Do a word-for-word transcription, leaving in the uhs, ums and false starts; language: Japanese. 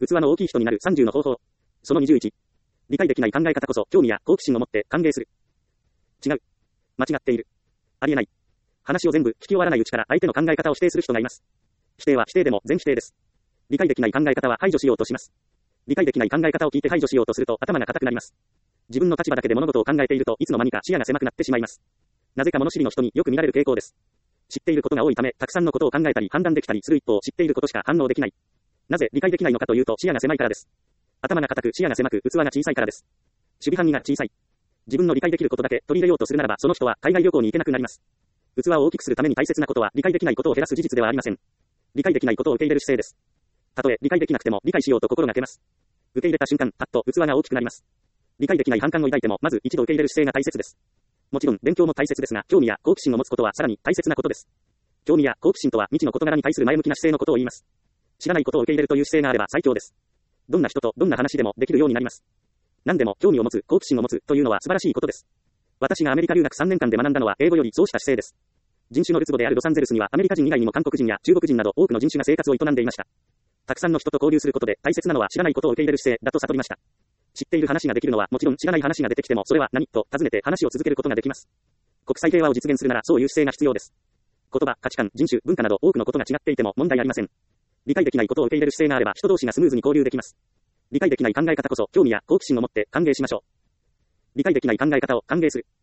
器の大きい人になるさんじゅうの方法。そのにじゅういち。理解できない考え方こそ興味や好奇心を持って歓迎する。違う。間違っている。ありえない。話を全部聞き終わらないうちから相手の考え方を否定する人がいます。否定は否定でも全否定です。理解できない考え方は排除しようとします。理解できない考え方を聞いて排除しようとすると頭が固くなります。自分の立場だけで物事を考えているといつの間にか視野が狭くなってしまいます。なぜか物知りの人によく見られる傾向です。知っていることが多いため、たくさんのことを考えたり判断できたりする一方、知っていることしか反応できない。なぜ理解できないのかというと視野が狭いからです。頭が固く視野が狭く器が小さいからです。守備範囲が小さい。自分の理解できることだけ取り入れようとするならば、その人は海外旅行に行けなくなります。器を大きくするために大切なことは理解できないことを減らす事実ではありません。理解できないことを受け入れる姿勢です。たとえ理解できなくても理解しようと心がけます。受け入れた瞬間、パッと器が大きくなります。理解できない反感を抱いても、まず一度受け入れる姿勢が大切です。もちろん勉強も大切ですが、興味や好奇心を持つことはさらに大切なことです。興味や好奇心とは未知の事柄に対する前向きな姿勢のことを言います。知らないことを受け入れるという姿勢があれば最強です。どんな人とどんな話でもできるようになります。何でも興味を持つ、好奇心を持つというのは素晴らしいことです。私がアメリカ留学さんねんかんで学んだのは英語よりそうした姿勢です。人種のるつぼであるロサンゼルスにはアメリカ人以外にも韓国人や中国人など多くの人種が生活を営んでいました。たくさんの人と交流することで大切なのは知らないことを受け入れる姿勢だと悟りました。知っている話ができるのはもちろん知らない話が出てきてもそれは何と尋ねて話を続けることができます。国際平和を実現するならそういう姿勢が必要です。言葉、価値観、人種、文化など多くのことが違っていても問題ありません。理解できないことを受け入れる姿勢があれば人同士がスムーズに交流できます。理解できない考え方こそ興味や好奇心を持って歓迎しましょう。理解できない考え方を歓迎する。